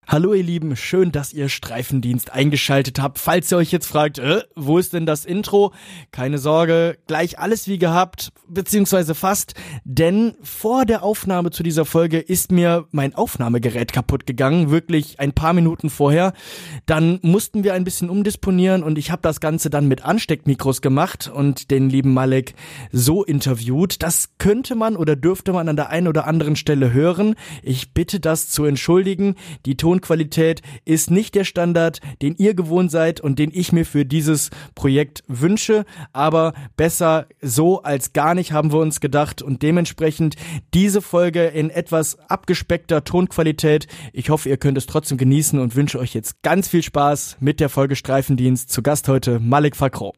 Hallo ihr Lieben, schön, dass ihr Streifendienst eingeschaltet habt. Falls ihr euch jetzt fragt, wo ist denn das Intro? Keine Sorge, gleich alles wie gehabt, beziehungsweise fast, denn vor der Aufnahme zu dieser Folge ist mir mein Aufnahmegerät kaputt gegangen, wirklich ein paar Minuten vorher. Dann mussten wir ein bisschen umdisponieren und ich habe das Ganze dann mit Ansteckmikros gemacht und den lieben Malek so interviewt. Das könnte man oder dürfte man an der einen oder anderen Stelle hören. Ich bitte das zu entschuldigen. Die Tonqualität ist nicht der Standard, den ihr gewohnt seid und den ich mir für dieses Projekt wünsche, aber besser so als gar nicht, haben wir uns gedacht, und dementsprechend diese Folge in etwas abgespeckter Tonqualität. Ich hoffe, ihr könnt es trotzdem genießen und wünsche euch jetzt ganz viel Spaß mit der Folge Streifendienst. Zu Gast heute Malek Fakro.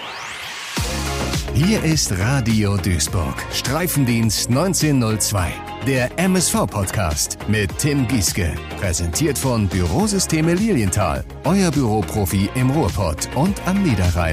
Hier ist Radio Duisburg, Streifendienst 1902, der MSV-Podcast mit Tim Gieske. Präsentiert von Bürosysteme Lilienthal, euer Büroprofi im Ruhrpott und am Niederrhein.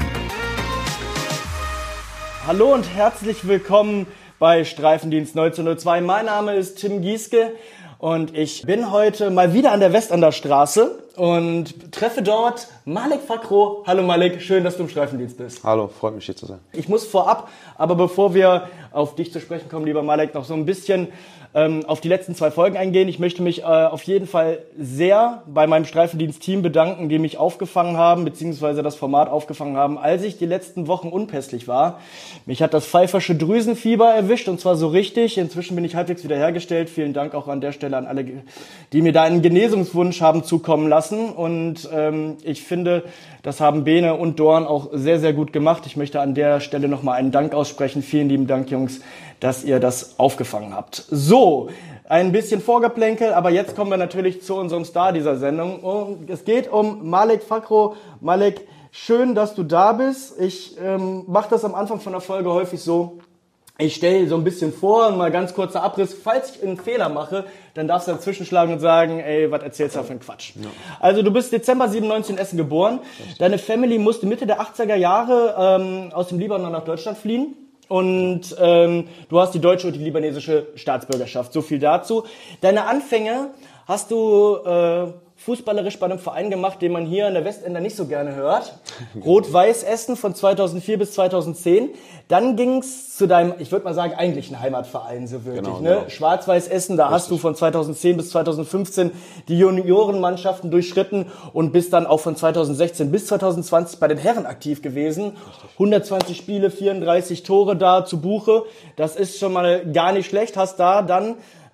Hallo und herzlich willkommen bei Streifendienst 1902. Mein Name ist Tim Gieske und ich bin heute mal wieder an der Westander Straße und treffe dort Malek Fakro. Hallo Malek, schön, dass du im Streifendienst bist. Hallo, freut mich hier zu sein. Ich muss vorab, aber bevor wir auf dich zu sprechen kommen, lieber Malek, noch so ein bisschen auf die letzten 2 Folgen eingehen. Ich möchte mich auf jeden Fall sehr bei meinem Streifendienst-Team bedanken, die mich aufgefangen haben, beziehungsweise das Format aufgefangen haben, als ich die letzten Wochen unpässlich war. Mich hat das pfeifersche Drüsenfieber erwischt, und zwar so richtig. Inzwischen bin ich halbwegs wiederhergestellt. Vielen Dank auch an der Stelle an alle, die mir da einen Genesungswunsch haben zukommen lassen. Und ich finde, das haben Bene und Dorn auch sehr, sehr gut gemacht. Ich möchte an der Stelle nochmal einen Dank aussprechen. Vielen lieben Dank, Jungs, dass ihr das aufgefangen habt. So, ein bisschen Vorgeplänkel, aber jetzt kommen wir natürlich zu unserem Star dieser Sendung. Und es geht um Malek Fakro. Malek, schön, dass du da bist. Ich mache das am Anfang von der Folge häufig so. Ich stelle so ein bisschen vor, mal ganz kurzer Abriss. Falls ich einen Fehler mache, dann darfst du dazwischen schlagen und sagen, ey, was erzählst du da für einen Quatsch? Ja. Also du bist Dezember 97 in Essen geboren. Richtig. Deine Family musste Mitte der 80er Jahre aus dem Libanon nach Deutschland fliehen. Und du hast die deutsche und die libanesische Staatsbürgerschaft. So viel dazu. Deine Anfänge hast du fußballerisch bei einem Verein gemacht, den man hier in der Westender nicht so gerne hört. Rot-Weiß Essen von 2004 bis 2010. Dann ging's zu deinem, ich würde mal sagen, eigentlichen Heimatverein, so wirklich. Genau, ne? Genau. Schwarz-Weiß Essen, da Richtig. Hast du von 2010 bis 2015 die Juniorenmannschaften durchschritten und bist dann auch von 2016 bis 2020 bei den Herren aktiv gewesen. Richtig. 120 Spiele, 34 Tore da zu Buche. Das ist schon mal gar nicht schlecht. Hast da dann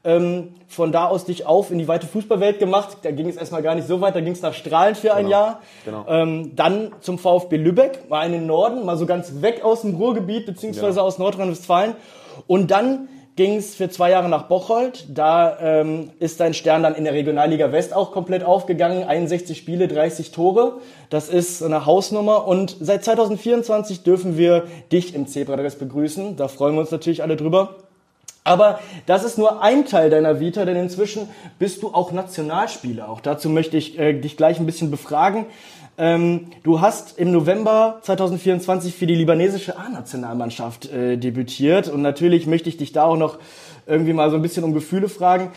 von da aus dich auf in die weite Fußballwelt gemacht. Da ging es erstmal gar nicht so weit, da ging es nach Strahlen für ein Jahr. Genau. Dann zum VfB Lübeck, mal in den Norden, mal so ganz weg aus dem Ruhrgebiet, beziehungsweise aus Nordrhein-Westfalen. Und dann ging es für 2 Jahre nach Bocholt. Da ist dein Stern dann in der Regionalliga West auch komplett aufgegangen. 61 Spiele, 30 Tore. Das ist eine Hausnummer. Und seit 2024 dürfen wir dich im Zebradress begrüßen. Da freuen wir uns natürlich alle drüber. Aber das ist nur ein Teil deiner Vita, denn inzwischen bist du auch Nationalspieler. Auch dazu möchte ich dich gleich ein bisschen befragen. Du hast im November 2024 für die libanesische A-Nationalmannschaft debütiert. Und natürlich möchte ich dich da auch noch irgendwie mal so ein bisschen um Gefühle fragen.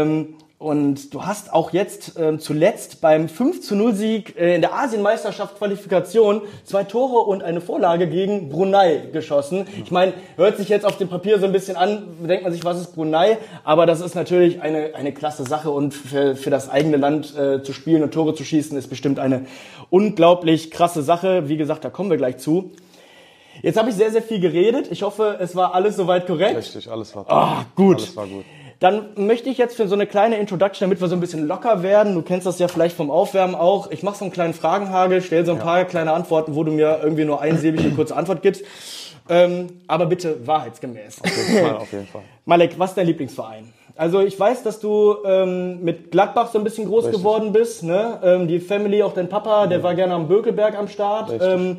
Und du hast auch jetzt zuletzt beim 5:0-Sieg in der Asienmeisterschaft Qualifikation 2 Tore und eine Vorlage gegen Brunei geschossen. Ich meine, hört sich jetzt auf dem Papier so ein bisschen an, denkt man sich, was ist Brunei? Aber das ist natürlich eine klasse Sache, und für das eigene Land zu spielen und Tore zu schießen ist bestimmt eine unglaublich krasse Sache. Wie gesagt, da kommen wir gleich zu. Jetzt habe ich sehr, sehr viel geredet. Ich hoffe, es war alles soweit korrekt. Richtig, alles war gut. Alles war gut. Dann möchte ich jetzt für so eine kleine Introduction, damit wir so ein bisschen locker werden, du kennst das ja vielleicht vom Aufwärmen auch, ich mache so einen kleinen Fragenhagel, stell so ein paar kleine Antworten, wo du mir irgendwie nur einsilbig eine kurze Antwort gibst. Aber bitte wahrheitsgemäß. Auf jeden Fall. Malek, was ist dein Lieblingsverein? Also ich weiß, dass du mit Gladbach so ein bisschen groß geworden bist. Ne? Die Family, auch dein Papa, der war gerne am Bökelberg am Start.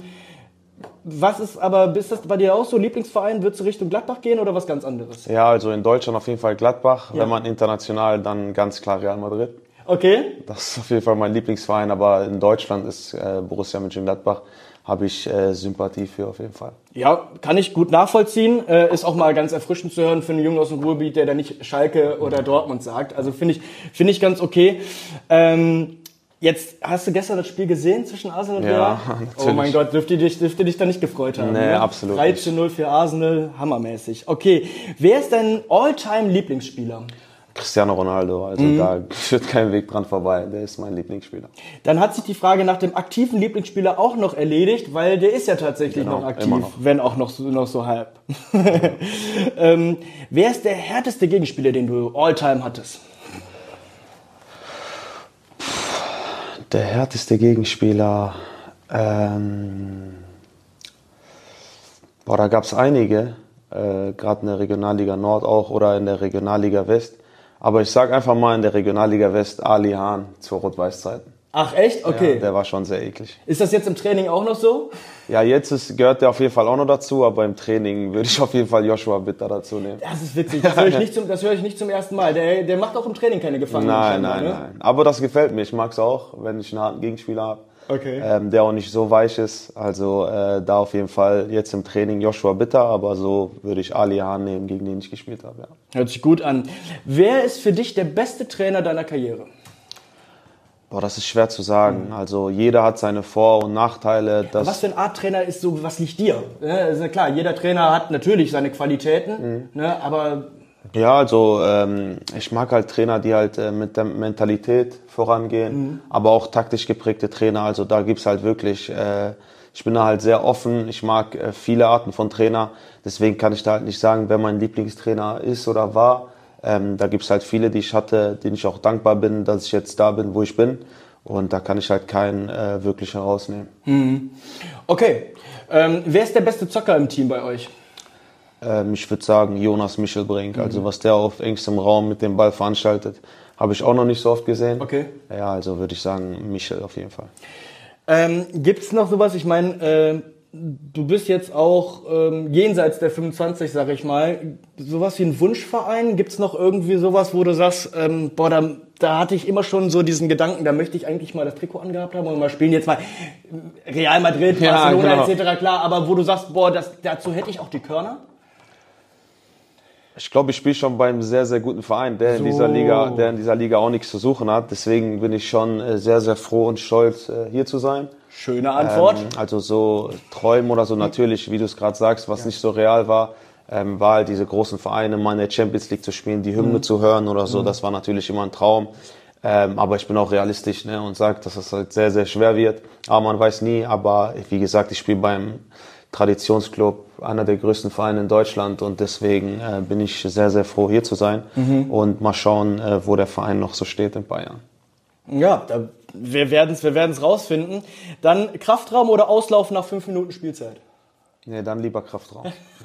Ist das bei dir auch so, Lieblingsverein? Würdest du Richtung Gladbach gehen oder was ganz anderes? Ja, also in Deutschland auf jeden Fall Gladbach. Ja. Wenn man international, dann ganz klar Real Madrid. Okay. Das ist auf jeden Fall mein Lieblingsverein, aber in Deutschland ist Borussia Mönchengladbach habe ich Sympathie für auf jeden Fall. Ja, kann ich gut nachvollziehen. Ist auch mal ganz erfrischend zu hören für einen Jungen aus dem Ruhrgebiet, der da nicht Schalke oder Dortmund sagt. Also finde ich ganz okay. Jetzt hast du gestern das Spiel gesehen zwischen Arsenal und Real? Ja, natürlich. Oh mein Gott, dürfte dich da nicht gefreut haben? Nee, ne? absolut 13-0 für Arsenal, hammermäßig. Okay, wer ist dein All-Time-Lieblingsspieler? Cristiano Ronaldo, also da führt kein Weg dran vorbei, der ist mein Lieblingsspieler. Dann hat sich die Frage nach dem aktiven Lieblingsspieler auch noch erledigt, weil der ist ja tatsächlich noch aktiv, noch. Wenn auch noch so halb. Wer ist der härteste Gegenspieler, den du All-Time hattest? Der härteste Gegenspieler, da gab es einige, gerade in der Regionalliga Nord auch oder in der Regionalliga West. Aber ich sag einfach mal in der Regionalliga West Ali Hahn zu Rot-Weiß-Zeiten. Ach echt? Okay. Ja, der war schon sehr eklig. Ist das jetzt im Training auch noch so? Ja, gehört der auf jeden Fall auch noch dazu, aber im Training würde ich auf jeden Fall Joshua Bitter dazu nehmen. Das ist witzig, das höre ich nicht zum ersten Mal. Der macht auch im Training keine Gefangenen. Nein. Aber das gefällt mir. Ich mag es auch, wenn ich einen harten Gegenspieler habe. Okay. Der auch nicht so weich ist. Also da auf jeden Fall jetzt im Training Joshua Bitter, aber so würde ich Ali Hahn nehmen, gegen den ich gespielt habe. Ja. Hört sich gut an. Wer ist für dich der beste Trainer deiner Karriere? Das ist schwer zu sagen. Also jeder hat seine Vor- und Nachteile. Was für eine Art Trainer ist so, was liegt dir? Ja, ist ja klar, jeder Trainer hat natürlich seine Qualitäten, ne, aber... Ja, also ich mag halt Trainer, die halt mit der Mentalität vorangehen, aber auch taktisch geprägte Trainer. Also da gibt's halt wirklich, ich bin da halt sehr offen. Ich mag viele Arten von Trainer. Deswegen kann ich da halt nicht sagen, wer mein Lieblingstrainer ist oder war. Da gibt's halt viele, die ich hatte, denen ich auch dankbar bin, dass ich jetzt da bin, wo ich bin. Und da kann ich halt keinen wirklich herausnehmen. Okay. Wer ist der beste Zocker im Team bei euch? Ich würde sagen Jonas Michelbrink. Also was der auf engstem Raum mit dem Ball veranstaltet, habe ich auch noch nicht so oft gesehen. Okay. Ja, also würde ich sagen Michel auf jeden Fall. Gibt's noch sowas? Ich meine, du bist jetzt auch jenseits der 25, sag ich mal. Sowas wie ein Wunschverein? Gibt's noch irgendwie sowas, wo du sagst, da hatte ich immer schon so diesen Gedanken, da möchte ich eigentlich mal das Trikot angehabt haben und mal spielen jetzt mal Real Madrid, Barcelona etc. Klar, aber wo du sagst, dazu hätte ich auch die Körner? Ich glaube, ich spiele schon bei einem sehr, sehr guten Verein, der in dieser Liga auch nichts zu suchen hat. Deswegen bin ich schon sehr, sehr froh und stolz, hier zu sein. Schöne Antwort. Also so Träumen oder so natürlich, wie du es gerade sagst, was nicht so real war, war halt diese großen Vereine, mal in der Champions League zu spielen, die Hymne zu hören oder so. Das war natürlich immer ein Traum. Aber ich bin auch realistisch, ne, und sage, dass es halt sehr, sehr schwer wird. Aber man weiß nie. Aber wie gesagt, ich spiele beim Traditionsclub, einer der größten Vereine in Deutschland, und deswegen bin ich sehr, sehr froh, hier zu sein und mal schauen, wo der Verein noch so steht in Bayern. Ja, wir werden's rausfinden. Dann Kraftraum oder Auslaufen nach 5 Minuten Spielzeit? Nee, dann lieber Kraftraum.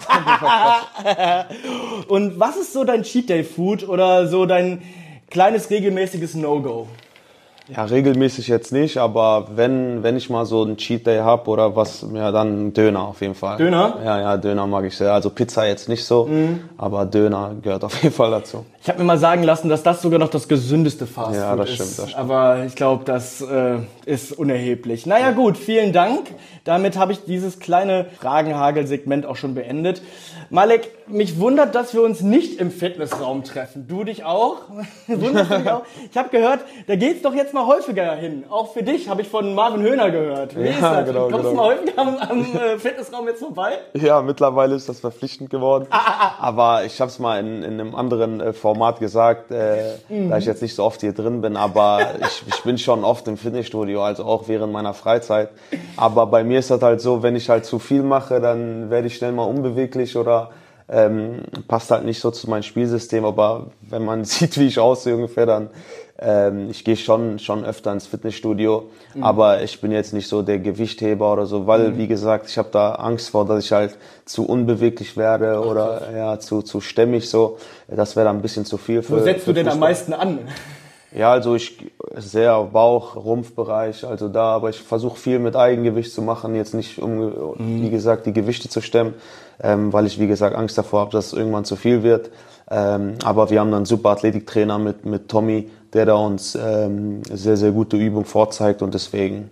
Und was ist so dein Cheat Day Food oder so dein kleines regelmäßiges No-Go? Ja, regelmäßig jetzt nicht, aber wenn ich mal so einen Cheat Day hab oder was, ja, dann Döner auf jeden Fall. Döner? Ja, Döner mag ich sehr. Also Pizza jetzt nicht so, aber Döner gehört auf jeden Fall dazu. Ich habe mir mal sagen lassen, dass das sogar noch das gesündeste Fastfood ist. Ja, das stimmt. Aber ich glaube, das ist unerheblich. Naja gut, vielen Dank. Damit habe ich dieses kleine Fragenhagel-Segment auch schon beendet. Malek, mich wundert, dass wir uns nicht im Fitnessraum treffen. Du dich auch? Wunderst du dich auch? Ich habe gehört, da geht's doch jetzt mal häufiger hin. Auch für dich, habe ich von Marvin Höhner gehört. Wie ist das? Genau, Kommst du mal häufiger am Fitnessraum jetzt vorbei? Ja, mittlerweile ist das verpflichtend geworden. Aber ich habe es mal in einem anderen Format gesagt, da ich jetzt nicht so oft hier drin bin. Aber ich bin schon oft im Fitnessstudio, also auch während meiner Freizeit. Aber bei mir ist das halt so, wenn ich halt zu viel mache, dann werde ich schnell mal unbeweglich oder passt halt nicht so zu meinem Spielsystem. Aber wenn man sieht, wie ich aussehe ungefähr, dann ich gehe schon öfter ins Fitnessstudio, aber ich bin jetzt nicht so der Gewichtheber oder so, weil, wie gesagt, ich habe da Angst vor, dass ich halt zu unbeweglich werde oder zu stämmig so. Das wäre dann ein bisschen zu viel für. Wo setzt du denn am meisten an? Ja, also ich sehr Bauch, Rumpfbereich, also da, aber ich versuche viel mit Eigengewicht zu machen, jetzt nicht wie gesagt, die Gewichte zu stemmen, weil ich, wie gesagt, Angst davor habe, dass es irgendwann zu viel wird. Aber wir haben dann einen super Athletiktrainer mit Tommy, der da uns sehr, sehr gute Übungen vorzeigt, und deswegen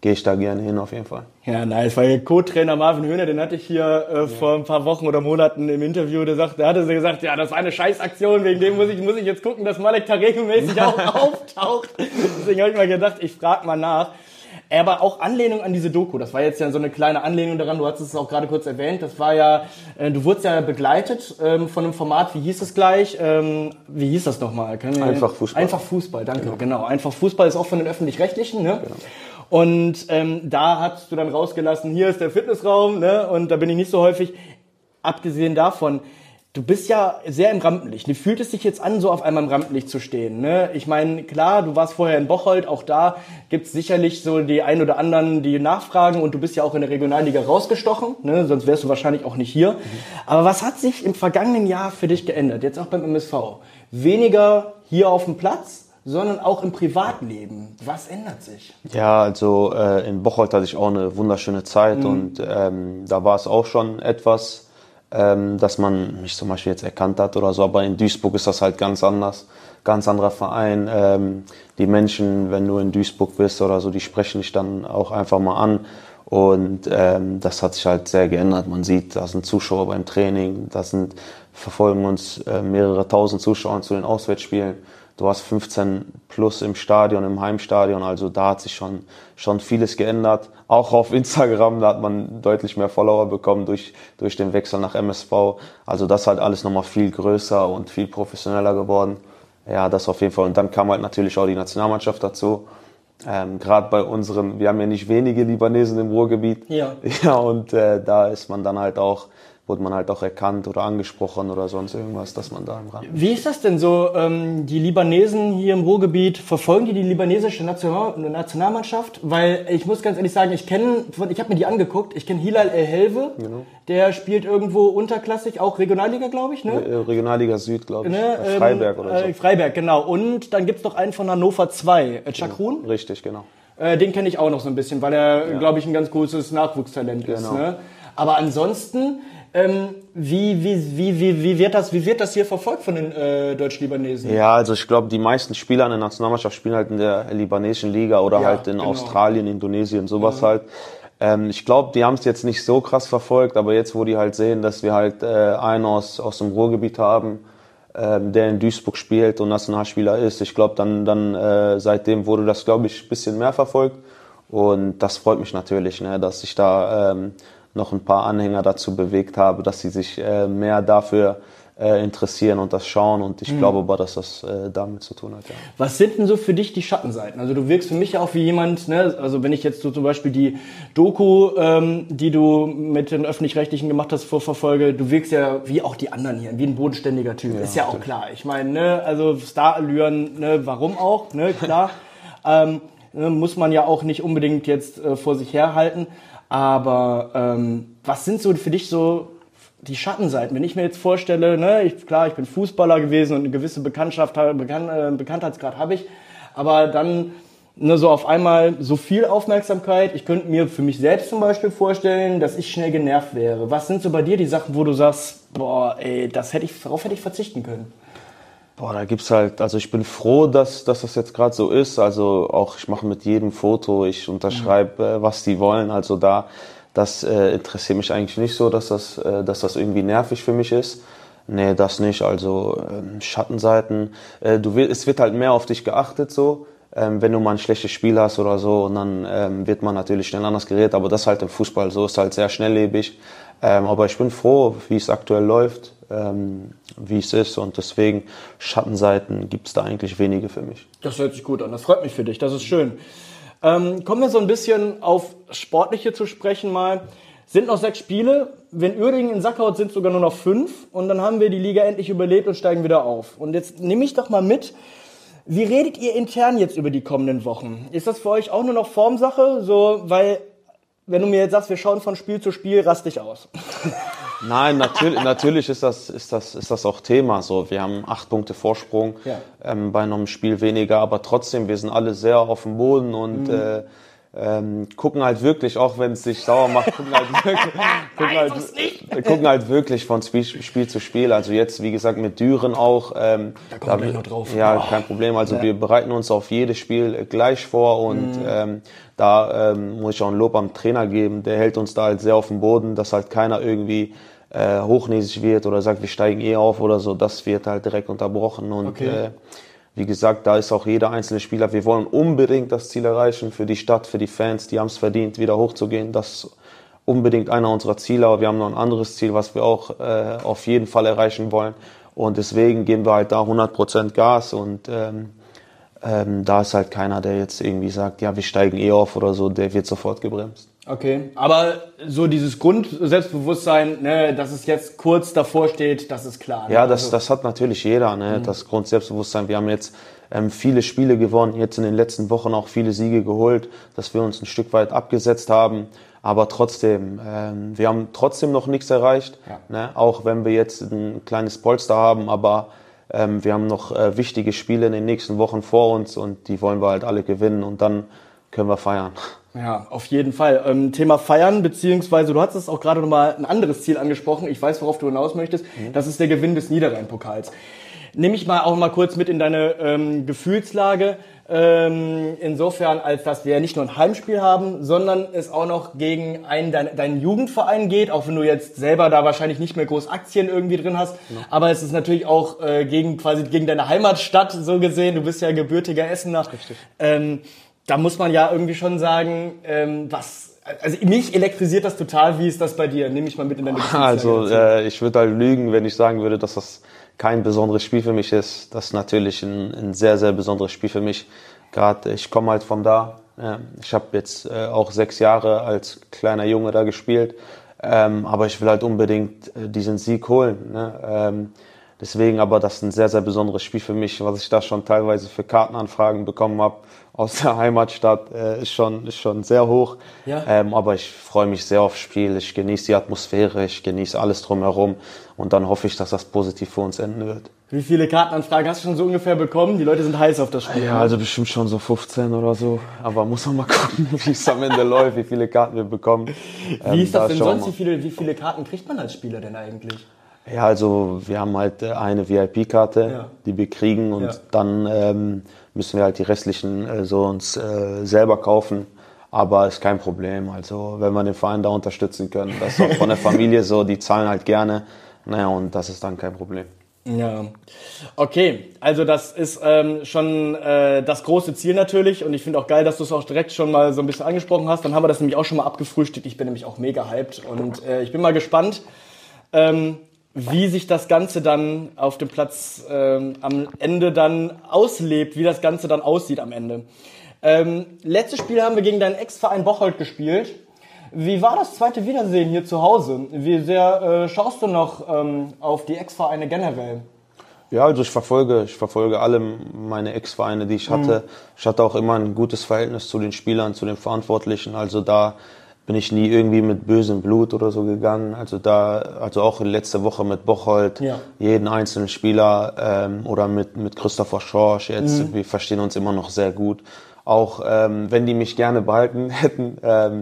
gehe ich da gerne hin auf jeden Fall. Ja, nice, weil Co-Trainer Marvin Höhner, den hatte ich hier vor ein paar Wochen oder Monaten im Interview, der hatte gesagt, ja, das war eine Scheißaktion, wegen dem muss ich jetzt gucken, dass Malek da regelmäßig auch auftaucht. Deswegen habe ich mal gedacht, ich frage mal nach. Aber auch Anlehnung an diese Doku, das war jetzt ja so eine kleine Anlehnung daran, du hast es auch gerade kurz erwähnt, das war ja, du wurdest ja begleitet von einem Format, wie hieß es gleich, wie hieß das nochmal? Einfach Fußball. Einfach Fußball, danke, genau. Einfach Fußball ist auch von den Öffentlich-Rechtlichen, ne? Genau. Und da hast du dann rausgelassen, hier ist der Fitnessraum, ne? Und da bin ich nicht so häufig. Abgesehen davon, du bist ja sehr im Rampenlicht. Wie fühlt es sich jetzt an, so auf einmal im Rampenlicht zu stehen? Ne? Ich meine, klar, du warst vorher in Bocholt, auch da gibt's sicherlich so die ein oder anderen, die nachfragen, und du bist ja auch in der Regionalliga rausgestochen, ne? Sonst wärst du wahrscheinlich auch nicht hier. Aber was hat sich im vergangenen Jahr für dich geändert, jetzt auch beim MSV? Weniger hier auf dem Platz, sondern auch im Privatleben. Was ändert sich? Ja, also in Bocholt hatte ich auch eine wunderschöne Zeit und da war es auch schon etwas, dass man mich zum Beispiel jetzt erkannt hat oder so, aber in Duisburg ist das halt ganz anders, ganz anderer Verein. Die Menschen, wenn du in Duisburg bist oder so, die sprechen dich dann auch einfach mal an, und das hat sich halt sehr geändert. Man sieht, da sind Zuschauer beim Training, verfolgen uns mehrere tausend Zuschauer zu den Auswärtsspielen. Du hast 15 plus im Stadion, im Heimstadion, also da hat sich schon vieles geändert. Auch auf Instagram, da hat man deutlich mehr Follower bekommen durch den Wechsel nach MSV. Also das ist halt alles nochmal viel größer und viel professioneller geworden. Ja, das auf jeden Fall. Und dann kam halt natürlich auch die Nationalmannschaft dazu. Gerade bei wir haben ja nicht wenige Libanesen im Ruhrgebiet. Ja. Ja, und da ist man dann halt auch, wurde man halt auch erkannt oder angesprochen oder sonst irgendwas, dass man da im Rahmen. Wie ist das denn so, die Libanesen hier im Ruhrgebiet, verfolgen die libanesische Nationalmannschaft? Weil ich muss ganz ehrlich sagen, ich habe mir die angeguckt, ich kenne Hilal El Helve, genau. Der spielt irgendwo unterklassig, auch Regionalliga, glaube ich, ne? Regionalliga Süd, glaube ich, ne? Freiberg oder so. Freiberg, genau. Und dann gibt's noch einen von Hannover 2, Chakrun. Ja, richtig, genau. Den kenne ich auch noch so ein bisschen, weil er, glaube ich, ein ganz großes Nachwuchstalent ist. Ne? Aber ansonsten, wie wird das hier verfolgt von den Deutsch-Libanesen? Ja, also ich glaube, die meisten Spieler in der Nationalmannschaft spielen halt in der libanesischen Liga oder halt in Australien, Indonesien, sowas halt. Ich glaube, die haben es jetzt nicht so krass verfolgt, aber jetzt, wo die halt sehen, dass wir halt einen aus dem Ruhrgebiet haben, der in Duisburg spielt und Nationalspieler ist, ich glaube, dann seitdem wurde das, glaube ich, ein bisschen mehr verfolgt, und das freut mich natürlich, ne, dass ich da noch ein paar Anhänger dazu bewegt habe, dass sie sich mehr dafür interessieren und das schauen, und ich glaube aber, dass das damit zu tun hat. Ja. Was sind denn so für dich die Schattenseiten? Also du wirkst für mich ja auch wie jemand, ne, also wenn ich jetzt so zum Beispiel die Doku, die du mit den Öffentlich-Rechtlichen gemacht hast, verfolge, du wirkst ja wie auch die anderen hier, wie ein bodenständiger Typ, ist ja auch klar. Ich meine, ne, also Starallüren, ne, warum auch, ne, klar, muss man ja auch nicht unbedingt jetzt vor sich herhalten. Aber was sind so für dich so die Schattenseiten? Wenn ich mir jetzt vorstelle, ne, ich bin Fußballer gewesen und eine gewisse Bekanntheitsgrad habe ich, aber dann so auf einmal so viel Aufmerksamkeit. Ich könnte mir für mich selbst zum Beispiel vorstellen, dass ich schnell genervt wäre. Was sind so bei dir die Sachen, wo du sagst, boah, ey, darauf hätte ich verzichten können? Boah, da gibt's halt, also ich bin froh, dass das jetzt gerade so ist. Also auch, ich mache mit jedem Foto, ich unterschreibe, was die wollen. Also das interessiert mich eigentlich nicht so, dass das irgendwie nervig für mich ist. Nee, das nicht. Also Schattenseiten. Es wird halt mehr auf dich geachtet so. Wenn du mal ein schlechtes Spiel hast oder so, und dann wird man natürlich schnell anders geredet. Aber das ist halt im Fußball so, ist halt sehr schnelllebig. Aber ich bin froh, wie es aktuell läuft, wie es ist, und deswegen Schattenseiten gibt es da eigentlich wenige für mich. Das hört sich gut an, das freut mich für dich, das ist schön. Kommen wir so ein bisschen auf Sportliche zu sprechen mal. Sind noch 6 Spiele, wenn Uerdingen in Sack haut, sind sogar nur noch 5, und dann haben wir die Liga endlich überlebt und steigen wieder auf. Und jetzt nehme ich doch mal mit, wie redet ihr intern jetzt über die kommenden Wochen? Ist das für euch auch nur noch Formsache? So, weil, wenn du mir jetzt sagst, wir schauen von Spiel zu Spiel, rast dich aus. Nein, natürlich ist das auch Thema. So, wir haben 8 Punkte Vorsprung, bei einem Spiel weniger, aber trotzdem, wir sind alle sehr auf dem Boden, und gucken halt wirklich, auch wenn es sich sauer macht, gucken halt wirklich von Spiel zu Spiel. Also jetzt, wie gesagt, mit Düren auch. Da kommen wir gleich noch drauf. Ja, kein Problem. Also wir bereiten uns auf jedes Spiel gleich vor und da muss ich auch ein Lob am Trainer geben. Der hält uns da halt sehr auf dem Boden, dass halt keiner irgendwie hochnäsig wird oder sagt, wir steigen auf oder so. Das wird halt direkt unterbrochen und wie gesagt, da ist auch jeder einzelne Spieler. Wir wollen unbedingt das Ziel erreichen für die Stadt, für die Fans. Die haben es verdient, wieder hochzugehen. Das ist unbedingt einer unserer Ziele. Aber wir haben noch ein anderes Ziel, was wir auch auf jeden Fall erreichen wollen. Und deswegen geben wir halt da 100% Gas. Und da ist halt keiner, der jetzt irgendwie sagt, ja, wir steigen auf oder so. Der wird sofort gebremst. Okay, aber so dieses Grundselbstbewusstsein, ne, dass es jetzt kurz davor steht, das ist klar. Ne? Ja, das hat natürlich jeder, ne, das Grundselbstbewusstsein. Wir haben jetzt viele Spiele gewonnen, jetzt in den letzten Wochen auch viele Siege geholt, dass wir uns ein Stück weit abgesetzt haben. Aber trotzdem, wir haben trotzdem noch nichts erreicht, ne, auch wenn wir jetzt ein kleines Polster haben, aber wir haben noch wichtige Spiele in den nächsten Wochen vor uns und die wollen wir halt alle gewinnen und dann können wir feiern. Ja, auf jeden Fall. Thema Feiern, beziehungsweise du hast es auch gerade nochmal ein anderes Ziel angesprochen. Ich weiß, worauf du hinaus möchtest. Das ist der Gewinn des Niederrhein-Pokals. Nimm ich mal kurz mit in deine Gefühlslage. Insofern, als dass wir ja nicht nur ein Heimspiel haben, sondern es auch noch gegen deinen Jugendverein geht, auch wenn du jetzt selber da wahrscheinlich nicht mehr groß Aktien irgendwie drin hast. Ja. Aber es ist natürlich auch gegen deine Heimatstadt so gesehen. Du bist ja gebürtiger Essener. Richtig. Da muss man ja irgendwie schon sagen, also mich elektrisiert das total. Wie ist das bei dir? Nimm mich mal mit in deine Gefühlslage. Also ich würde halt lügen, wenn ich sagen würde, dass das kein besonderes Spiel für mich ist. Das ist natürlich ein sehr, sehr besonderes Spiel für mich. Gerade ich komme halt von da. Ich habe jetzt auch 6 Jahre als kleiner Junge da gespielt. Aber ich will halt unbedingt diesen Sieg holen. Ne? Deswegen, aber das ist ein sehr, sehr besonderes Spiel für mich, was ich da schon teilweise für Kartenanfragen bekommen habe aus der Heimatstadt, ist schon sehr hoch. Ja. Aber ich freue mich sehr aufs Spiel, ich genieße die Atmosphäre, ich genieße alles drumherum und dann hoffe ich, dass das positiv für uns enden wird. Wie viele Kartenanfragen hast du schon so ungefähr bekommen? Die Leute sind heiß auf das Spiel. Ja, also bestimmt schon so 15 oder so, aber muss man mal gucken, wie es am Ende läuft, wie viele Karten wir bekommen. Wie ist das denn sonst? Wie viele Karten kriegt man als Spieler denn eigentlich? Ja, also wir haben halt eine VIP-Karte, die wir kriegen und dann müssen wir halt die restlichen uns selber kaufen. Aber ist kein Problem. Also wenn wir den Verein da unterstützen können, das ist auch von der Familie so, die zahlen halt gerne. Naja, und das ist dann kein Problem. Ja, okay. Also das ist schon das große Ziel natürlich und ich finde auch geil, dass du es auch direkt schon mal so ein bisschen angesprochen hast. Dann haben wir das nämlich auch schon mal abgefrühstückt. Ich bin nämlich auch mega hyped und ich bin mal gespannt, wie sich das Ganze dann auf dem Platz am Ende dann auslebt, wie das Ganze dann aussieht am Ende. Letztes Spiel haben wir gegen deinen Ex-Verein Bocholt gespielt. Wie war das zweite Wiedersehen hier zu Hause? Wie sehr schaust du noch auf die Ex-Vereine generell? Ja, also ich verfolge alle meine Ex-Vereine, die ich hatte. Ich hatte auch immer ein gutes Verhältnis zu den Spielern, zu den Verantwortlichen. Also da bin ich nie irgendwie mit bösem Blut oder so gegangen. Also auch letzte Woche mit Bocholt, jeden einzelnen Spieler oder mit Christopher Schorsch jetzt. Wir verstehen uns immer noch sehr gut. Auch wenn die mich gerne behalten hätten.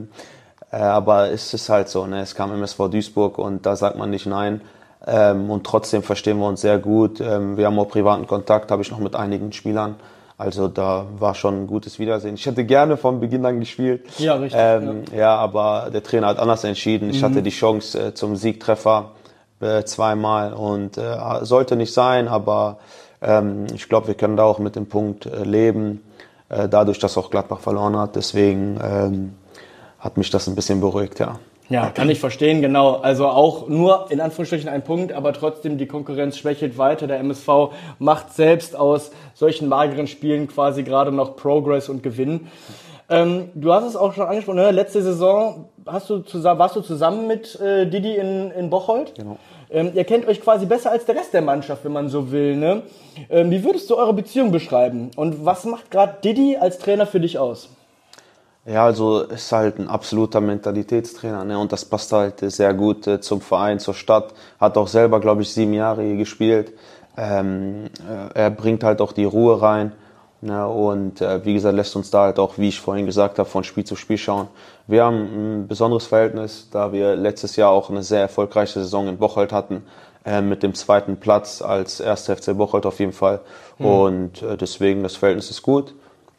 Aber es ist halt so, ne? Es kam MSV Duisburg und da sagt man nicht nein. Und trotzdem verstehen wir uns sehr gut. Wir haben auch privaten Kontakt, habe ich noch mit einigen Spielern. Also da war schon ein gutes Wiedersehen. Ich hätte gerne von Beginn an gespielt. Ja, richtig. Ja, aber der Trainer hat anders entschieden. Ich hatte die Chance zum Siegtreffer 2-mal und sollte nicht sein, aber ich glaube, wir können da auch mit dem Punkt leben, dadurch, dass auch Gladbach verloren hat. Deswegen hat mich das ein bisschen beruhigt, ja. Ja, kann ich verstehen, genau. Also auch nur in Anführungsstrichen ein Punkt, aber trotzdem die Konkurrenz schwächelt weiter. Der MSV macht selbst aus solchen mageren Spielen quasi gerade noch Progress und Gewinn. Du hast es auch schon angesprochen, ne? Letzte Saison warst du zusammen mit Didi in Bocholt. Genau. Ihr kennt euch quasi besser als der Rest der Mannschaft, wenn man so will. Ne? Wie würdest du eure Beziehung beschreiben? Und was macht gerade Didi als Trainer für dich aus? Ja, also ist halt ein absoluter Mentalitätstrainer, ne? Und das passt halt sehr gut zum Verein, zur Stadt. Hat auch selber, glaube ich, 7 Jahre hier gespielt. Er bringt halt auch die Ruhe rein Ja, und wie gesagt, lässt uns da halt auch, wie ich vorhin gesagt habe, von Spiel zu Spiel schauen. Wir haben ein besonderes Verhältnis, da wir letztes Jahr auch eine sehr erfolgreiche Saison in Bocholt hatten, mit dem 2. Platz als 1. FC Bocholt auf jeden Fall. Und deswegen, das Verhältnis ist gut.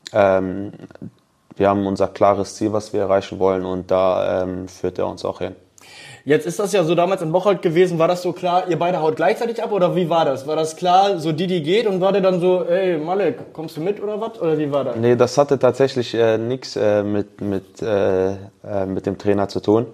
Wir haben unser klares Ziel, was wir erreichen wollen, und da führt er uns auch hin. Jetzt ist das ja so damals in Bocholt gewesen, war das so klar, ihr beide haut gleichzeitig ab, oder wie war das? War das klar, so die geht, und war der dann so, ey Malek, kommst du mit oder was? Oder wie war das? Nee, das hatte tatsächlich nichts mit dem Trainer zu tun.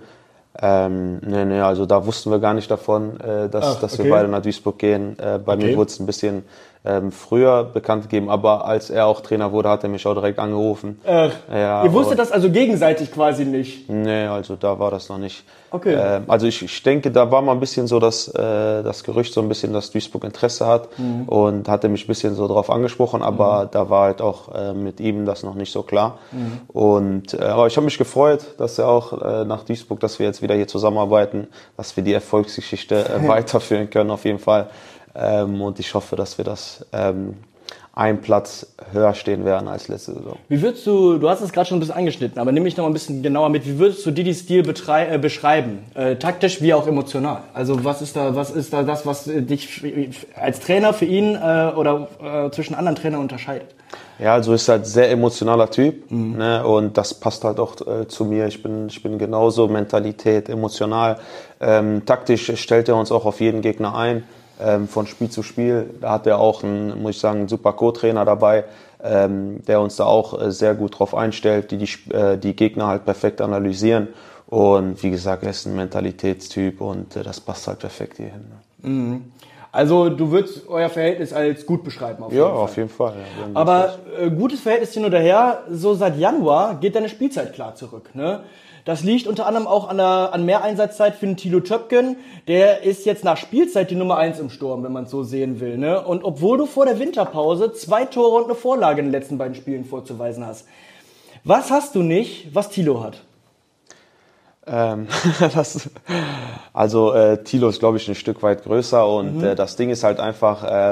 Nee, also da wussten wir gar nicht davon, dass wir beide nach Duisburg gehen. Bei mir wurde es ein bisschen früher bekannt gegeben, aber als er auch Trainer wurde, hat er mich auch direkt angerufen. Ja, ihr wusstet das also gegenseitig quasi nicht? Nee, also da war das noch nicht. Okay. Also ich denke, da war mal ein bisschen so das Gerücht so ein bisschen, dass Duisburg Interesse hat, und hatte mich ein bisschen so drauf angesprochen, aber da war halt auch mit ihm das noch nicht so klar. Aber ich habe mich gefreut, dass er auch nach Duisburg, dass wir jetzt wieder hier zusammenarbeiten, dass wir die Erfolgsgeschichte weiterführen können auf jeden Fall. Und ich hoffe, dass wir das einen Platz höher stehen werden als letzte Saison. Wie würdest du hast es gerade schon ein bisschen angeschnitten, aber nimm mich noch mal ein bisschen genauer mit, wie würdest du Didis Stil beschreiben? Taktisch wie auch emotional. Also was ist da das, was dich als Trainer für ihn oder zwischen anderen Trainern unterscheidet? Ja, also ist halt sehr emotionaler Typ, ne? Und das passt halt auch zu mir. Ich bin genauso, Mentalität, emotional. Taktisch stellt er uns auch auf jeden Gegner ein. Von Spiel zu Spiel. Da hat er auch muss ich sagen, einen super Co-Trainer dabei, der uns da auch sehr gut drauf einstellt, die Gegner halt perfekt analysieren. Und wie gesagt, er ist ein Mentalitätstyp, und das passt halt perfekt hier hin. Also du würdest euer Verhältnis als gut beschreiben? Auf jeden Fall. Ja, aber gutes Verhältnis hin oder her, so seit Januar geht deine Spielzeit klar zurück, ne? Das liegt unter anderem auch an mehr Einsatzzeit für den Thilo Töpken. Der ist jetzt nach Spielzeit die Nummer 1 im Sturm, wenn man es so sehen will, ne? Und obwohl du vor der Winterpause 2 Tore und eine Vorlage in den letzten beiden Spielen vorzuweisen hast. Was hast du nicht, was Thilo hat? Thilo ist, glaube ich, ein Stück weit größer, und das Ding ist halt einfach,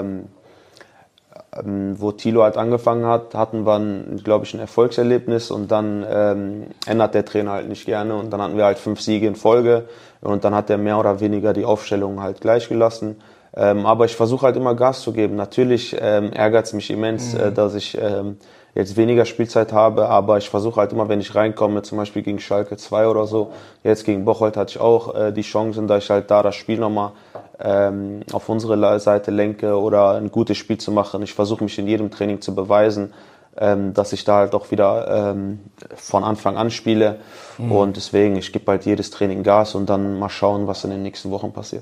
wo Thilo halt angefangen hat, hatten wir, glaube ich, ein Erfolgserlebnis, und dann ändert der Trainer halt nicht gerne, und dann hatten wir halt 5 Siege in Folge, und dann hat er mehr oder weniger die Aufstellung halt gleich gelassen. Aber ich versuche halt immer Gas zu geben. Natürlich ärgert es mich immens, dass ich jetzt weniger Spielzeit habe, aber ich versuche halt immer, wenn ich reinkomme, zum Beispiel gegen Schalke 2 oder so, jetzt gegen Bocholt hatte ich auch die Chancen, da ich halt da das Spiel nochmal auf unsere Seite lenke oder ein gutes Spiel zu machen. Ich versuche mich in jedem Training zu beweisen, dass ich da halt auch wieder von Anfang an spiele, und deswegen, ich gebe halt jedes Training Gas, und dann mal schauen, was in den nächsten Wochen passiert.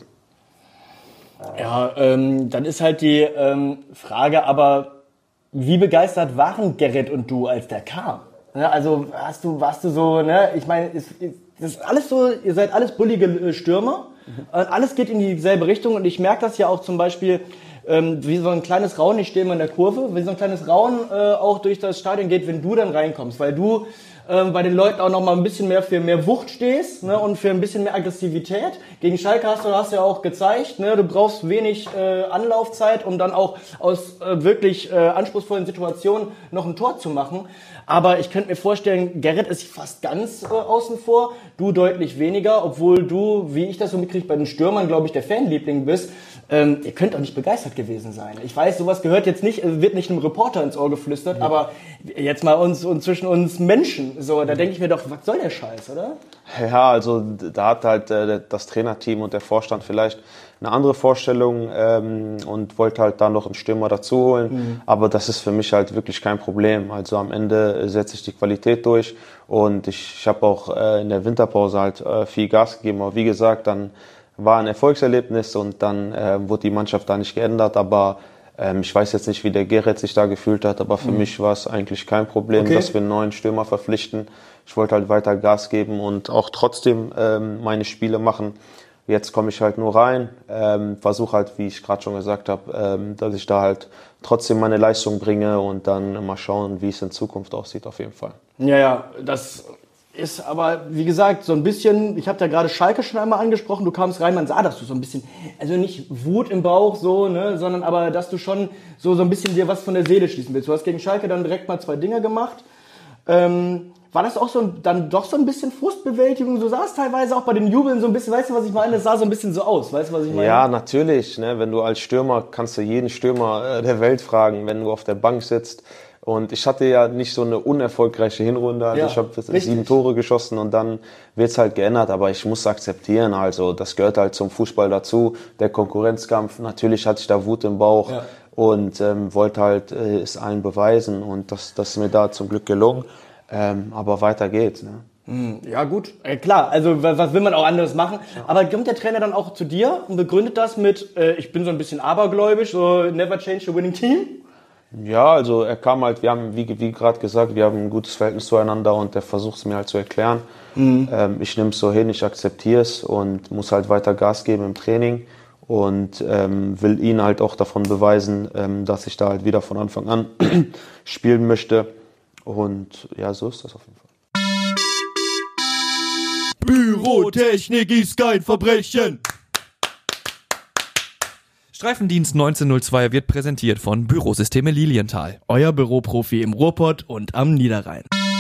Ja, dann ist halt die Frage, aber wie begeistert waren Gerrit und du, als der kam? Ne, also warst du so, ne? Ich meine, das ist alles so, ihr seid alles bullige Stürmer, alles geht in dieselbe Richtung, und ich merke das ja auch zum Beispiel, wie so ein kleines Raunen, ich stehe immer in der Kurve, wie so ein kleines Raunen auch durch das Stadion geht, wenn du dann reinkommst, weil du bei den Leuten auch noch mal ein bisschen mehr für mehr Wucht stehst, ne, und für ein bisschen mehr Aggressivität. Gegen Schalke hast du ja auch gezeigt, ne, du brauchst wenig Anlaufzeit, um dann auch aus wirklich anspruchsvollen Situationen noch ein Tor zu machen. Aber ich könnte mir vorstellen, Gerrit ist fast ganz außen vor, du deutlich weniger, obwohl du, wie ich das so mitkriege, bei den Stürmern, glaube ich, der Fanliebling bist. Ihr könnt auch nicht begeistert gewesen sein. Ich weiß, sowas gehört jetzt nicht, wird nicht einem Reporter ins Ohr geflüstert, aber jetzt mal uns und zwischen uns Menschen, so, da denke ich mir doch, was soll der Scheiß, oder? Ja, also da hat halt das Trainerteam und der Vorstand vielleicht eine andere Vorstellung und wollte halt da noch einen Stürmer dazu holen. Aber das ist für mich halt wirklich kein Problem. Also am Ende setze ich die Qualität durch, und ich habe auch in der Winterpause halt viel Gas gegeben. Aber wie gesagt, dann war ein Erfolgserlebnis, und dann wurde die Mannschaft da nicht geändert. Aber ich weiß jetzt nicht, wie der Gerrit sich da gefühlt hat, aber für mich war es eigentlich kein Problem, dass wir einen neuen Stürmer verpflichten. Ich wollte halt weiter Gas geben und auch trotzdem meine Spiele machen. Jetzt komme ich halt nur rein, versuche halt, wie ich gerade schon gesagt habe, dass ich da halt trotzdem meine Leistung bringe, und dann mal schauen, wie es in Zukunft aussieht, auf jeden Fall. Ja, das ist aber, wie gesagt, so ein bisschen, ich habe da gerade Schalke schon einmal angesprochen, du kamst rein, man sah, dass du so ein bisschen, also nicht Wut im Bauch so, ne, sondern aber, dass du schon so ein bisschen dir was von der Seele schließen willst. Du hast gegen Schalke dann direkt mal 2 Dinge gemacht. War das auch dann doch so ein bisschen Frustbewältigung? Du sahst teilweise auch bei den Jubeln so ein bisschen, weißt du, was ich meine? Es sah so ein bisschen so aus, weißt du, was ich meine? Ja, natürlich, ne, wenn du als Stürmer, kannst du jeden Stürmer der Welt fragen, wenn du auf der Bank sitzt. Und ich hatte ja nicht so eine unerfolgreiche Hinrunde, also ich habe 7 Tore geschossen und dann wird's halt geändert, aber ich muss akzeptieren, also das gehört halt zum Fußball dazu, der Konkurrenzkampf, natürlich hatte ich da Wut im Bauch und wollte halt es allen beweisen und das ist mir da zum Glück gelungen, aber weiter geht's. Ne? Ja gut, klar, also was will man auch anderes machen, aber kommt der Trainer dann auch zu dir und begründet das mit, ich bin so ein bisschen abergläubisch, so never change the winning team? Ja, also er kam halt, wir haben, wie gerade gesagt, wir haben ein gutes Verhältnis zueinander und er versucht es mir halt zu erklären. Ich nehme es so hin, ich akzeptiere es und muss halt weiter Gas geben im Training und will ihn halt auch davon beweisen, dass ich da halt wieder von Anfang an spielen möchte. Und ja, so ist das auf jeden Fall. Bürotechnik ist kein Verbrechen. Streifendienst 1902 wird präsentiert von Bürosysteme Lilienthal. Euer Büroprofi im Ruhrpott und am Niederrhein.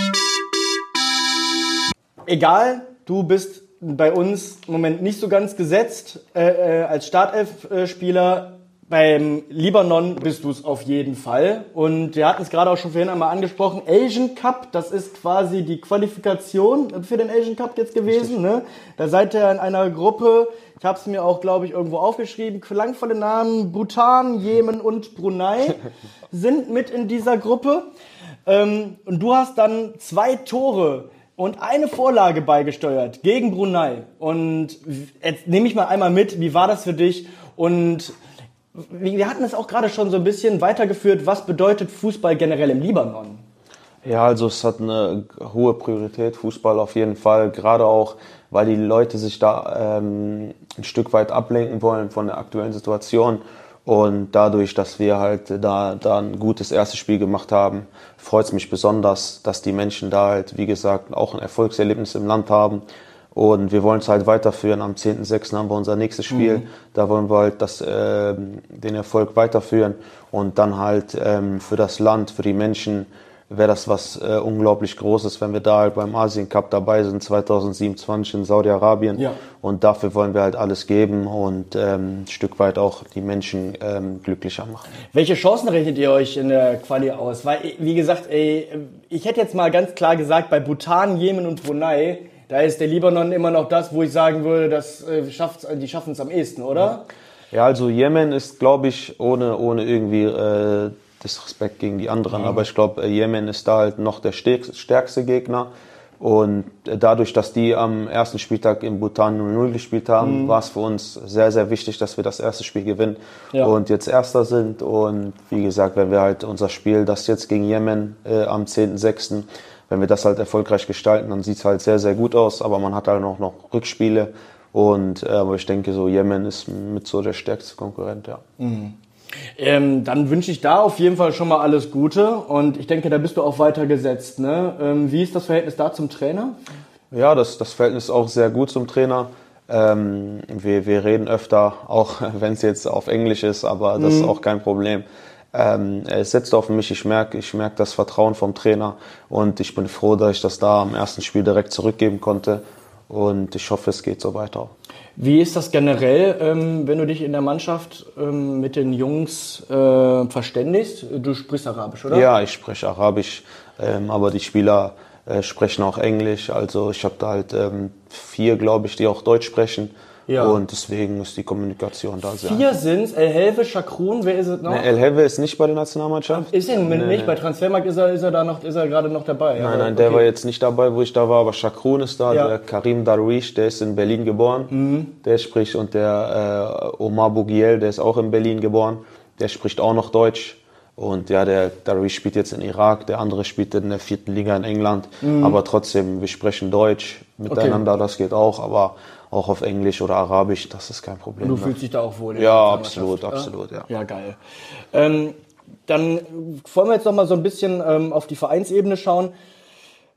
Egal, du bist bei uns im Moment nicht so ganz gesetzt als Startelf-Spieler. Beim Libanon bist du es auf jeden Fall. Und wir hatten es gerade auch schon vorhin einmal angesprochen. Asian Cup, das ist quasi die Qualifikation für den Asian Cup jetzt gewesen. Ne? Da seid ihr in einer Gruppe, ich habe es mir auch, glaube ich, irgendwo aufgeschrieben, klangvolle Namen, Bhutan, Jemen und Brunei sind mit in dieser Gruppe. Und du hast dann 2 Tore und eine Vorlage beigesteuert gegen Brunei. Und jetzt nehme ich mal einmal mit, wie war das für dich? Und wir hatten es auch gerade schon so ein bisschen weitergeführt, was bedeutet Fußball generell im Libanon? Ja, also es hat eine hohe Priorität, Fußball auf jeden Fall, gerade auch, weil die Leute sich da ein Stück weit ablenken wollen von der aktuellen Situation und dadurch, dass wir halt da ein gutes erstes Spiel gemacht haben, freut es mich besonders, dass die Menschen da halt, wie gesagt, auch ein Erfolgserlebnis im Land haben. Und wir wollen es halt weiterführen. Am 10.06. haben wir unser nächstes Spiel. Da wollen wir halt den Erfolg weiterführen. Und dann halt für das Land, für die Menschen wäre das was unglaublich Großes, wenn wir da halt beim Asien Cup dabei sind, 2027 in Saudi-Arabien. Ja. Und dafür wollen wir halt alles geben und ein Stück weit auch die Menschen glücklicher machen. Welche Chancen rechnet ihr euch in der Quali aus? Weil, wie gesagt, ich hätte jetzt mal ganz klar gesagt, bei Bhutan, Jemen und Brunei, da ist der Libanon immer noch das, wo ich sagen würde, die schaffen es am ehesten, oder? Ja, also Jemen ist, glaube ich, ohne irgendwie Disrespekt gegen die anderen, aber ich glaube, Jemen ist da halt noch der stärkste Gegner. Und dadurch, dass die am ersten Spieltag in Bhutan 0-0 gespielt haben, war es für uns sehr, sehr wichtig, dass wir das erste Spiel gewinnen und jetzt Erster sind. Und wie gesagt, wenn wir halt unser Spiel, das jetzt gegen Jemen am 10.06., wenn wir das halt erfolgreich gestalten, dann sieht es halt sehr, sehr gut aus. Aber man hat halt noch Rückspiele. Aber ich denke, so Jemen ist mit so der stärkste Konkurrent, ja. Dann wünsche ich da auf jeden Fall schon mal alles Gute. Und ich denke, da bist du auch weiter gesetzt. Ne? Wie ist das Verhältnis da zum Trainer? Ja, das Verhältnis ist auch sehr gut zum Trainer. Wir reden öfter, auch wenn es jetzt auf Englisch ist, aber das ist auch kein Problem. Er setzt auf mich, ich merke das Vertrauen vom Trainer und ich bin froh, dass ich das da am ersten Spiel direkt zurückgeben konnte und ich hoffe, es geht so weiter. Wie ist das generell, wenn du dich in der Mannschaft mit den Jungs verständigst? Du sprichst Arabisch, oder? Ja, ich spreche Arabisch, aber die Spieler sprechen auch Englisch, also ich habe da halt 4, glaube ich, die auch Deutsch sprechen. Ja. Und deswegen ist die Kommunikation da sehr. 4 sind's, El Helve, Chakroun, wer ist es noch? Nee, El Helve ist nicht bei der Nationalmannschaft. Ist er nicht? Bei Transfermarkt ist er gerade noch dabei. Nein, der war jetzt nicht dabei, wo ich da war, aber Chakroun ist da, der Karim Darwish, der ist in Berlin geboren, der spricht, und der Omar Bougiel, der ist auch in Berlin geboren, der spricht auch noch Deutsch. Und ja, der Darwish spielt jetzt in Irak, der andere spielt in der 4. Liga in England, aber trotzdem, wir sprechen Deutsch miteinander, das geht auch, aber auch auf Englisch oder Arabisch, das ist kein Problem. Und du fühlst dich da auch wohl? Ja, absolut, ja. Ja, geil. Dann wollen wir jetzt noch mal so ein bisschen auf die Vereinsebene schauen.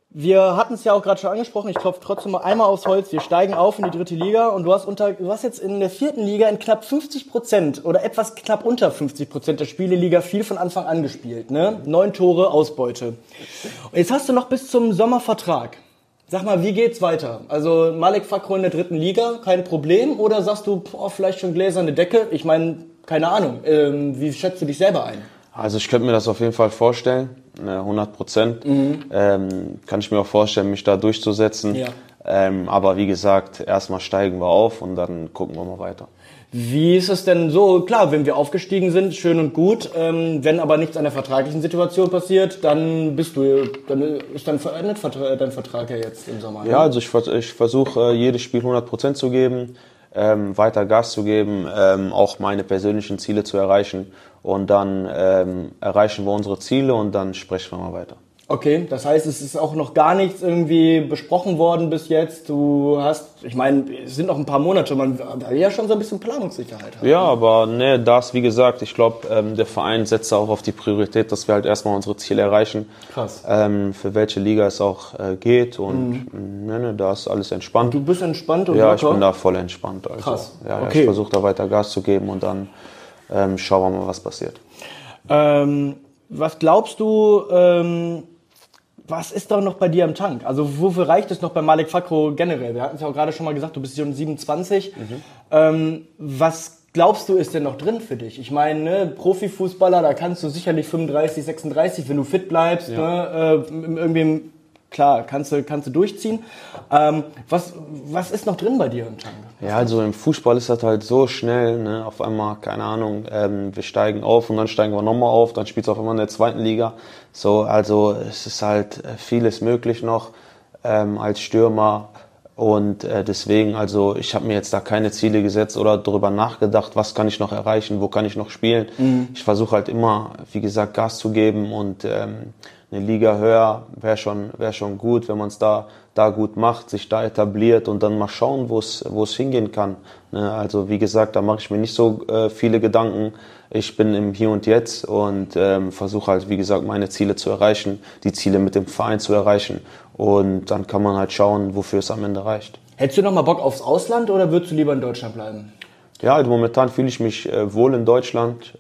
Wir hatten es ja auch gerade schon angesprochen, ich klopfe trotzdem mal einmal aufs Holz, wir steigen auf in die 3. Liga und du hast jetzt in der 4. Liga in knapp 50% oder etwas knapp unter 50% der Spiele Liga viel von Anfang an gespielt, ne? 9 Tore Ausbeute. Und jetzt hast du noch bis zum Sommer Vertrag. Sag mal, wie geht's weiter? Also Malek Fakro in der 3. Liga, kein Problem? Oder sagst du, vielleicht schon gläserne Decke? Ich meine, keine Ahnung, wie schätzt du dich selber ein? Also ich könnte mir das auf jeden Fall vorstellen, 100%. Kann ich mir auch vorstellen, mich da durchzusetzen. Ja. Aber wie gesagt, erstmal steigen wir auf und dann gucken wir mal weiter. Wie ist es denn so? Klar, wenn wir aufgestiegen sind, schön und gut. Wenn aber nichts an der vertraglichen Situation passiert, dann ist dein Vertrag ja jetzt im Sommer. Ne? Ja, also ich versuche jedes Spiel 100% zu geben, weiter Gas zu geben, auch meine persönlichen Ziele zu erreichen. Und dann erreichen wir unsere Ziele und dann sprechen wir mal weiter. Okay, das heißt, es ist auch noch gar nichts irgendwie besprochen worden bis jetzt. Ich meine, es sind noch ein paar Monate, man will ja schon so ein bisschen Planungssicherheit haben. Ja, aber wie gesagt, ich glaube, der Verein setzt auch auf die Priorität, dass wir halt erstmal unsere Ziele erreichen. Krass. Für welche Liga es auch geht und da ist alles entspannt. Du bist entspannt und ja, locker? Ich bin da voll entspannt. Also, krass. Ja, okay. Ich versuche da weiter Gas zu geben und dann schauen wir mal, was passiert. Was glaubst du, was ist da noch bei dir im Tank? Also wofür reicht es noch bei Malek Fakro generell? Wir hatten es ja auch gerade schon mal gesagt, du bist schon 27. Was glaubst du, ist denn noch drin für dich? Ich meine, ne, Profifußballer, da kannst du sicherlich 35, 36, wenn du fit bleibst, ja. Irgendwie, klar, kannst du durchziehen. Was ist noch drin bei dir im Tank? Ja, also im Fußball ist das halt so schnell, ne? Auf einmal, keine Ahnung, wir steigen auf und dann steigen wir nochmal auf, dann spielst du auf einmal in der 2. Liga. So, also es ist halt vieles möglich noch als Stürmer und deswegen, also ich habe mir jetzt da keine Ziele gesetzt oder darüber nachgedacht, was kann ich noch erreichen, wo kann ich noch spielen. Ich versuche halt immer, wie gesagt, Gas zu geben und eine Liga höher wäre schon gut, wenn man es da gut macht, sich da etabliert und dann mal schauen, wo es hingehen kann. Ne? Also wie gesagt, da mache ich mir nicht so viele Gedanken. Ich bin im Hier und Jetzt und versuche halt, wie gesagt, meine Ziele zu erreichen, die Ziele mit dem Verein zu erreichen und dann kann man halt schauen, wofür es am Ende reicht. Hättest du noch mal Bock aufs Ausland oder würdest du lieber in Deutschland bleiben? Ja, also momentan fühle ich mich wohl in Deutschland.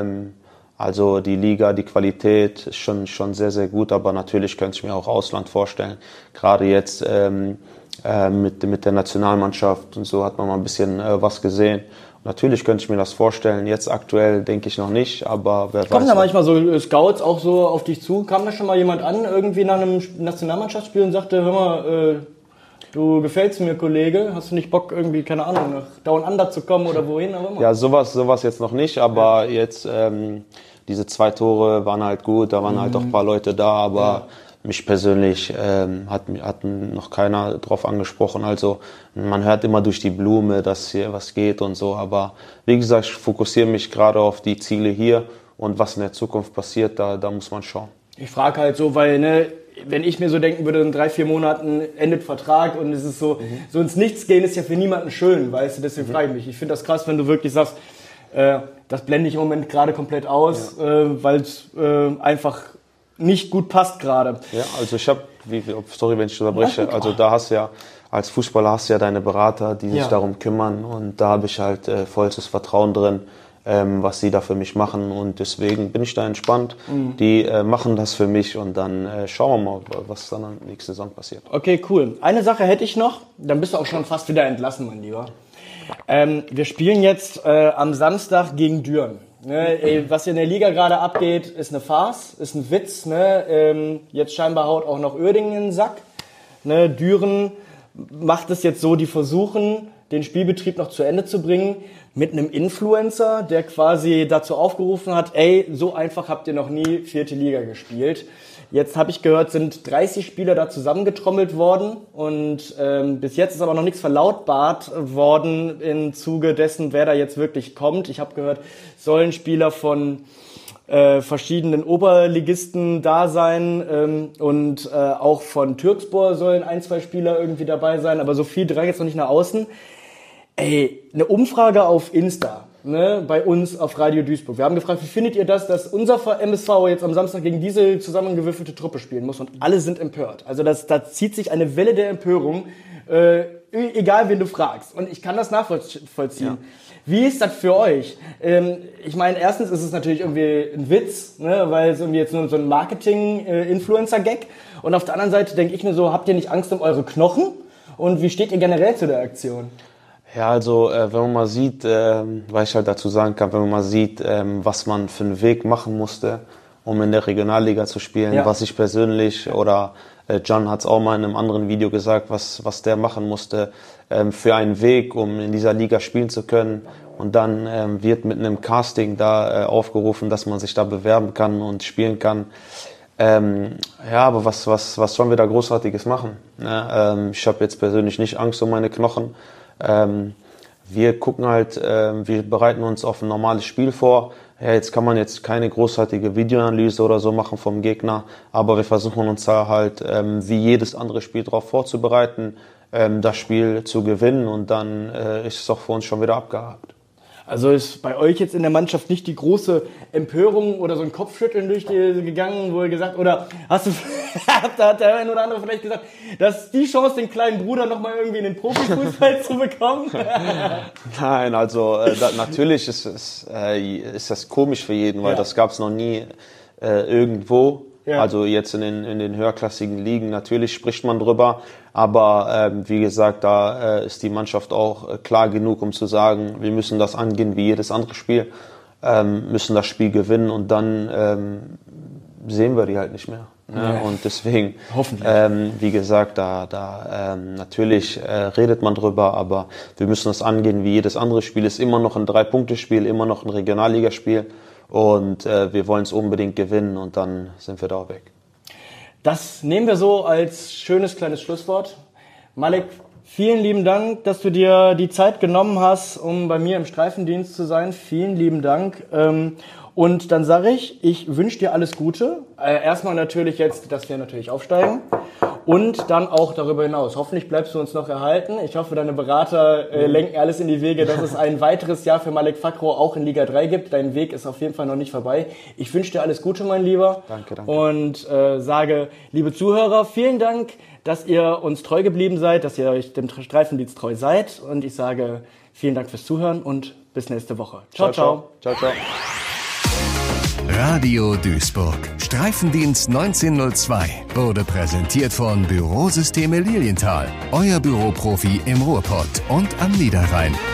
Also die Liga, die Qualität ist schon sehr, sehr gut, aber natürlich könnte ich mir auch Ausland vorstellen. Gerade jetzt mit der Nationalmannschaft und so hat man mal ein bisschen was gesehen. Natürlich könnte ich mir das vorstellen, jetzt aktuell denke ich noch nicht, aber wer weiß. Kommen da manchmal so Scouts auch so auf dich zu? Kam da schon mal jemand an, irgendwie nach einem Nationalmannschaftsspiel und sagte, hör mal, du gefällst mir, Kollege, hast du nicht Bock irgendwie, keine Ahnung, nach Down Under zu kommen oder wohin auch immer? Ja, sowas jetzt noch nicht, aber jetzt diese 2 Tore waren halt gut, da waren halt auch ein paar Leute da, aber mich persönlich hat noch keiner drauf angesprochen. Also man hört immer durch die Blume, dass hier was geht und so, aber wie gesagt, ich fokussiere mich gerade auf die Ziele hier und was in der Zukunft passiert, da muss man schauen. Ich frage halt so, weil, ne, wenn ich mir so denken würde, in 3-4 Monaten endet Vertrag und es ist so, so ins Nichts gehen ist ja für niemanden schön, weißt du, deswegen frage ich mich. Ich finde das krass, wenn du wirklich sagst, das blende ich im Moment gerade komplett aus, weil es einfach nicht gut passt gerade. Ja, also ich habe, sorry, wenn ich unterbreche, also da hast du ja, als Fußballer hast du ja deine Berater, die sich darum kümmern und da habe ich halt vollstes Vertrauen drin, was sie da für mich machen und deswegen bin ich da entspannt. Die machen das für mich und dann schauen wir mal, was dann nächste Saison passiert. Okay, cool. Eine Sache hätte ich noch, dann bist du auch schon fast wieder entlassen, mein Lieber. Wir spielen jetzt am Samstag gegen Düren. Ne, was hier in der Liga gerade abgeht, ist eine Farce, ist ein Witz. Ne? Jetzt scheinbar haut auch noch Uerdingen in den Sack. Ne? Düren macht es jetzt so, die versuchen, den Spielbetrieb noch zu Ende zu bringen mit einem Influencer, der quasi dazu aufgerufen hat, ey, so einfach habt ihr noch nie 4. Liga gespielt. Jetzt habe ich gehört, sind 30 Spieler da zusammengetrommelt worden und bis jetzt ist aber noch nichts verlautbart worden im Zuge dessen, wer da jetzt wirklich kommt. Ich habe gehört, sollen Spieler von verschiedenen Oberligisten da sein und auch von Türkspor sollen 1-2 Spieler irgendwie dabei sein, aber so viel drang jetzt noch nicht nach außen. Ey, eine Umfrage auf Insta ne, bei uns auf Radio Duisburg. Wir haben gefragt, wie findet ihr das, dass unser MSV jetzt am Samstag gegen diese zusammengewürfelte Truppe spielen muss? Und alle sind empört. Also da zieht sich eine Welle der Empörung, egal wen du fragst. Und ich kann das nachvollziehen. Ja. Wie ist das für euch? Ich meine, erstens ist es natürlich irgendwie ein Witz, ne, weil es irgendwie jetzt nur so ein Marketing-Influencer-Gag. Und auf der anderen Seite denke ich mir so, habt ihr nicht Angst um eure Knochen? Und wie steht ihr generell zu der Aktion? Ja, also wenn man mal sieht, was ich halt dazu sagen kann, wenn man mal sieht, was man für einen Weg machen musste, um in der Regionalliga zu spielen, was ich persönlich oder John hat es auch mal in einem anderen Video gesagt, was der machen musste für einen Weg, um in dieser Liga spielen zu können. Und dann wird mit einem Casting da aufgerufen, dass man sich da bewerben kann und spielen kann. Aber was sollen wir da Großartiges machen? Ne? Ich habe jetzt persönlich nicht Angst um meine Knochen. Wir gucken halt, wir bereiten uns auf ein normales Spiel vor. Ja, jetzt kann man jetzt keine großartige Videoanalyse oder so machen vom Gegner, aber wir versuchen uns da halt wie jedes andere Spiel darauf vorzubereiten, das Spiel zu gewinnen und dann ist es auch für uns schon wieder abgehakt. Also ist bei euch jetzt in der Mannschaft nicht die große Empörung oder so ein Kopfschütteln durchgegangen, wo ihr gesagt, oder hat der ein oder andere vielleicht gesagt, dass die Chance, den kleinen Bruder nochmal irgendwie in den Profifußball zu bekommen? Nein, also natürlich ist das komisch für jeden, weil das gab es noch nie irgendwo. Ja. Also jetzt in den höherklassigen Ligen, natürlich spricht man drüber, aber wie gesagt, da ist die Mannschaft auch klar genug, um zu sagen, wir müssen das angehen wie jedes andere Spiel, müssen das Spiel gewinnen und dann sehen wir die halt nicht mehr. Ne? Und deswegen, wie gesagt, natürlich redet man drüber, aber wir müssen das angehen wie jedes andere Spiel. Ist immer noch ein 3-Punkte-Spiel, immer noch ein Regionalligaspiel. Und wir wollen es unbedingt gewinnen und dann sind wir da auch weg. Das nehmen wir so als schönes kleines Schlusswort. Malek, vielen lieben Dank, dass du dir die Zeit genommen hast, um bei mir im Streifendienst zu sein. Vielen lieben Dank. Und dann sage ich wünsche dir alles Gute. Erstmal natürlich jetzt, dass wir natürlich aufsteigen. Und dann auch darüber hinaus. Hoffentlich bleibst du uns noch erhalten. Ich hoffe, deine Berater lenken alles in die Wege, dass es ein weiteres Jahr für Malek Fakro auch in Liga 3 gibt. Dein Weg ist auf jeden Fall noch nicht vorbei. Ich wünsche dir alles Gute, mein Lieber. Danke. Und sage, liebe Zuhörer, vielen Dank, dass ihr uns treu geblieben seid, dass ihr euch dem Streifendienst treu seid. Und ich sage vielen Dank fürs Zuhören und bis nächste Woche. Ciao, ciao. Ciao, ciao. Radio Duisburg. Streifendienst 1902 wurde präsentiert von Bürosysteme Lilienthal. Euer Büroprofi im Ruhrpott und am Niederrhein.